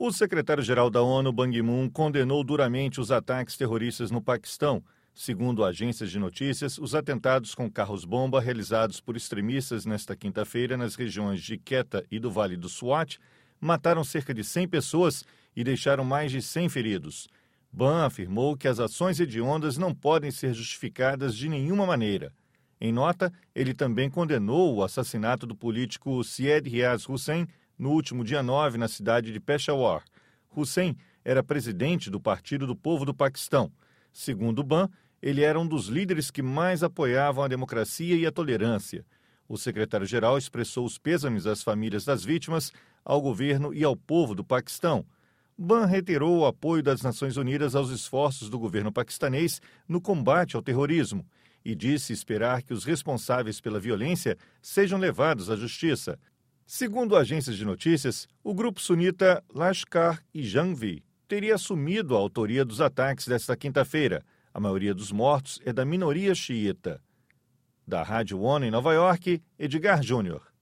O secretário-geral da ONU, Ban Ki-moon, condenou duramente os ataques terroristas no Paquistão. Segundo agências de notícias, os atentados com carros-bomba realizados por extremistas nesta quinta-feira nas regiões de Quetta e do Vale do Swat mataram cerca de 100 pessoas e deixaram mais de 100 feridos. Ban afirmou que as ações hediondas não podem ser justificadas de nenhuma maneira. Em nota, ele também condenou o assassinato do político Syed Riaz Hussain no último dia 9 na cidade de Peshawar. Hussain era presidente do Partido do Povo do Paquistão. Segundo Ban, ele era um dos líderes que mais apoiavam a democracia e a tolerância. O secretário-geral expressou os pêsames às famílias das vítimas, ao governo e ao povo do Paquistão. Ban reiterou o apoio das Nações Unidas aos esforços do governo paquistanês no combate ao terrorismo e disse esperar que os responsáveis pela violência sejam levados à justiça. Segundo agências de notícias, o grupo sunita Lashkar-e-Jhangvi teria assumido a autoria dos ataques desta quinta-feira. A maioria dos mortos é da minoria xiita. Da Rádio ONU em Nova York, Edgar Júnior.